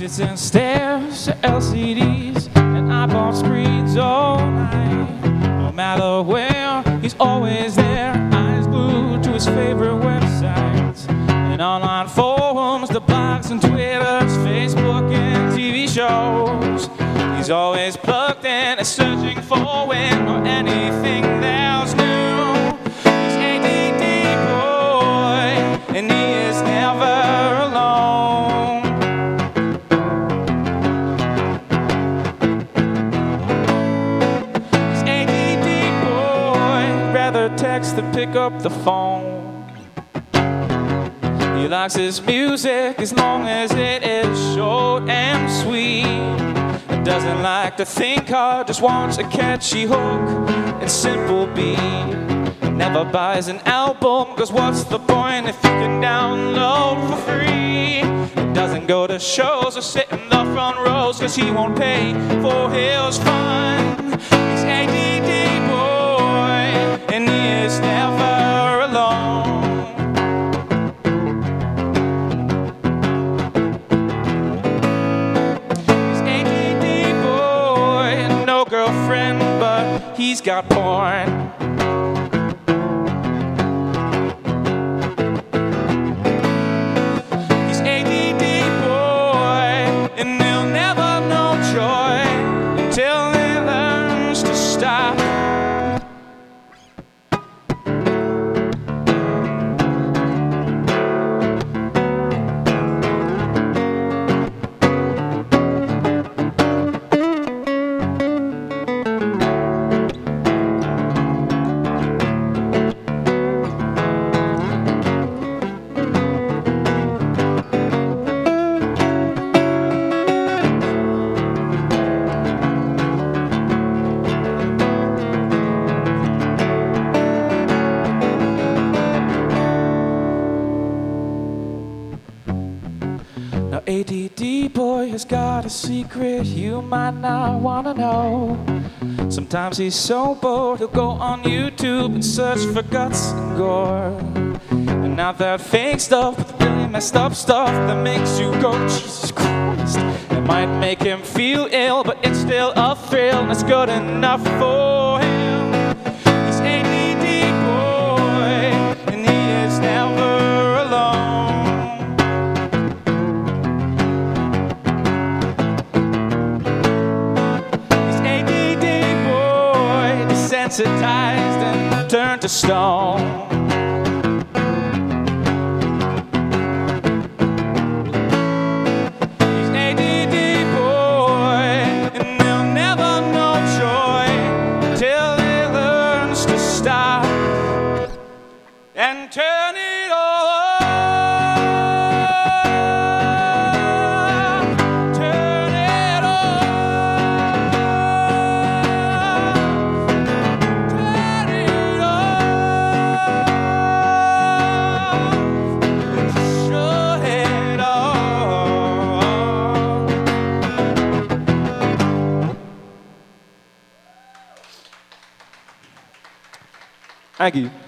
sits and stares at LCDs and iPod screens all night. No matter where, he's always there, eyes glued to his favorite websites and online forums, the blogs and Twitters, Facebook and TV shows. He's always plugged in and searching for when or anything that's new. He's ADD boy, and he is never alone. He's ADD boy, rather text than pick up the phone. He likes his music as long as it is short and sweet. Doesn't like to think hard, just wants a catchy hook and simple beat. Never buys an album, cause what's the point if you can download for free? Doesn't go to shows or sit in the front rows, cause he won't pay for his fun. He's ADD boy, and he is never alone. Girlfriend, but he's got porn. He's ADD boy, and he'll never know joy until he learns to stop. Now ADD boy has got a secret you might not wanna know. Sometimes he's so bored he'll go on YouTube and search for guts and gore. And not that fake stuff, but the really messed up stuff that makes you go, Jesus Christ. It might make him feel ill, but it's still a thrill, and it's good enough for him. He's ADD boy, and he is never alone. Desensitized and turned to stone. He's ADD boy, and he'll never know joy until he learns to stop and turn it on. Thank you.